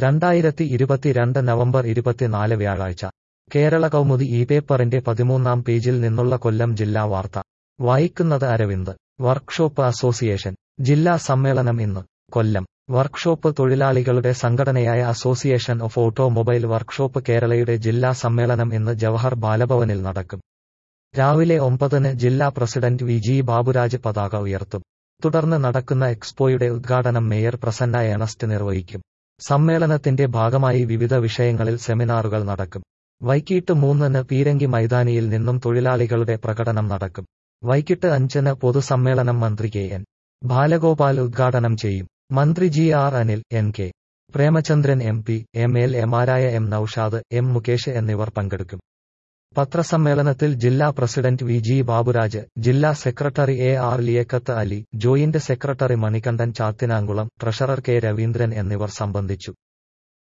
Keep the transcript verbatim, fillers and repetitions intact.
രണ്ടായിരത്തി ഇരുപത്തിരണ്ട് നവംബർ ഇരുപത്തിനാല് വ്യാഴാഴ്ച കേരള കൗമുദി ഈ പേപ്പറിന്റെ പതിമൂന്നാം പേജിൽ നിന്നുള്ള കൊല്ലം ജില്ലാ വാർത്ത വായിക്കുന്നത് അരവിന്ദ്. വർക്ക്ഷോപ്പ് അസോസിയേഷൻ ജില്ലാ സമ്മേളനം ഇന്ന്. കൊല്ലം വർക്ക്ഷോപ്പ് തൊഴിലാളികളുടെ സംഘടനയായ അസോസിയേഷൻ ഓഫ് ഓട്ടോമൊബൈൽ വർക്ക്ഷോപ്പ് കേരളയുടെ ജില്ലാ സമ്മേളനം ഇന്ന് ജവഹർ ബാലഭവനിൽ നടക്കും. രാവിലെ ഒമ്പതിന് ജില്ലാ പ്രസിഡന്റ് വി ജി ബാബുരാജ് പതാക ഉയർത്തും. തുടർന്ന് നടക്കുന്ന എക്സ്പോയുടെ ഉദ്ഘാടനം മേയർ പ്രസന്ന ഏണസ്റ്റ് നിർവഹിക്കും. സമ്മേളനത്തിന്റെ ഭാഗമായി വിവിധ വിഷയങ്ങളിൽ സെമിനാറുകൾ നടക്കും. വൈകിട്ട് മൂന്നിന് പീരങ്കി മൈതാനിയിൽ നിന്നും തൊഴിലാളികളുടെ പ്രകടനം നടക്കും. വൈകിട്ട് അഞ്ചിന് പൊതുസമ്മേളനം മന്ത്രി കെ എൻ ബാലഗോപാൽ ഉദ്ഘാടനം ചെയ്യും. മന്ത്രി G R Anil, N K Premachandran M P, M L എമാരായ എം നൌഷാദ്, എം മുകേഷ് എന്നിവർ പങ്കെടുക്കും. പത്രസമ്മേളനത്തിൽ ജില്ലാ പ്രസിഡന്റ് വി ജി ബാബുരാജ്, ജില്ലാ secretary A R Liyakkath Ali, joint secretary Manikandan Chathinamkulam, treasurer K Raveendran എന്നിവർ സംബന്ധിച്ചു.